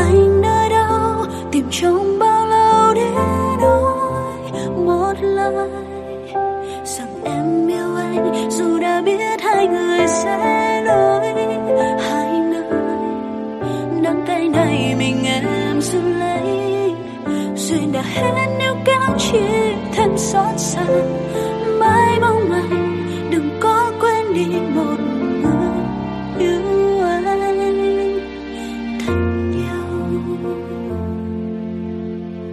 anh ở đâu, tìm trong bao lâu để nói một lời rằng em yêu anh, dù đã biết hai người sẽ lối hai nơi. Nắm tay này mình em giữ lấy, duyên đã hết nếu kéo chỉ thêm xót xa.